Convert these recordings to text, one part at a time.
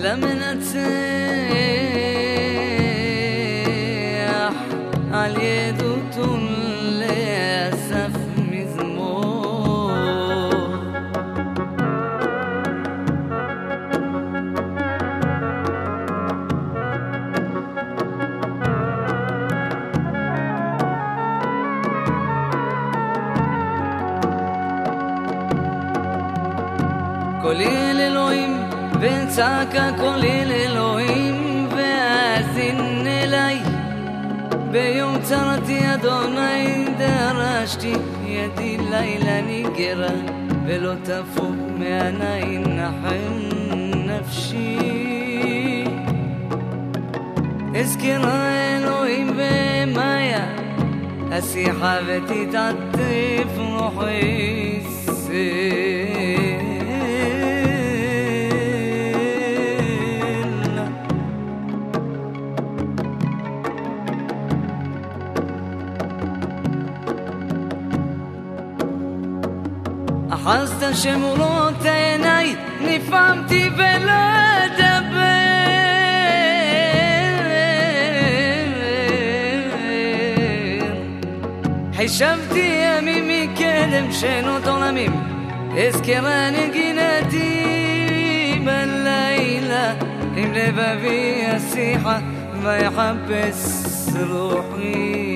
למנצח על ידותו לאסף מזמור. קולי אל אלוהים וצעקה קולי אל אלוהים ואזין אליי. ביום צרתי אדוני דרשתי ידי לילה ניגרה ולא תפוג מעיני נחם נפשי. אזכרה אלוהים במאיה השיחה ותתעטף רוחי אחזת שמורות עיניי נפעמתי ולא אדבר. חישבתי ימים מקדם שנות עולמים אזכרה נגינתי בלילה עם לבבי השיחה ויחפש רוחי.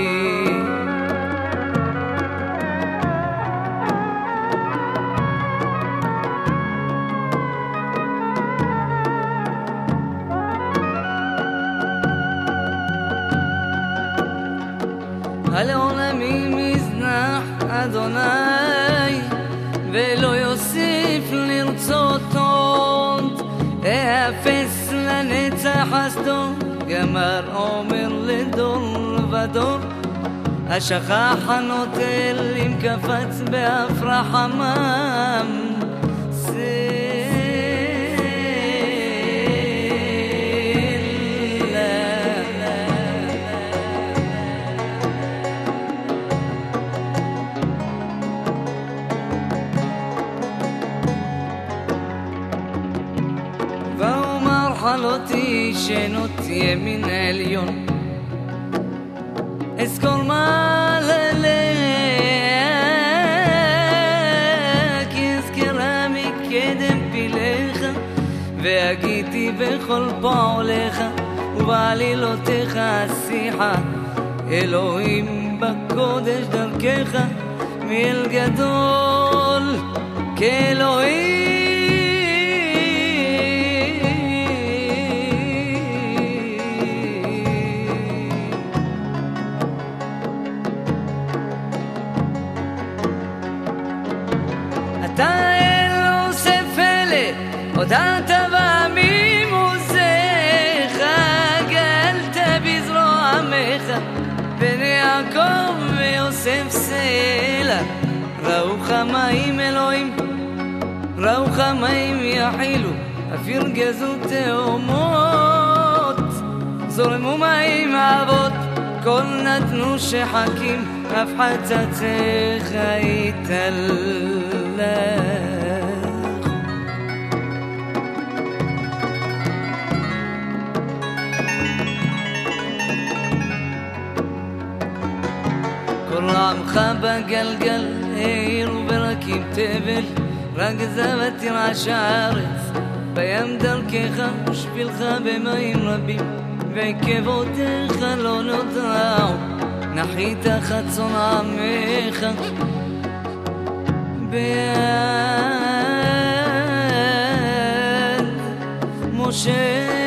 על עולמי מזנח אדוני ולא יוסיף לרצות עוד. אפס לנצח חסדו גמר אומר לדור ודור. השכח הנוטל אם קפץ באף רחמם. חלותי שנות ימין עליון אזכור מעללה כי אזכרה מקדם פיליך והגיתי בכל פועליך ובעלילותיך השיחה. אלוהים בקודש דרכך מיל גדול כאלוהים. אתה אלו ספלת הודעת בעמימוסך גלת בזרוע עמך בני יעקב ויוסף סלע. ראו חמאים אלוהים ראו חמאים יחילו אף ירגזו תאומות זורמו מים אבות כל נתנו שחקים אף חצצך יתהלך. כל עמך בגלגל העירו ברקים תבל רק זבת תרעש הארץ בים דרכך ושבילך במים רבים ועקבותיך לא נודעו. נחית חצון עמך ביד משה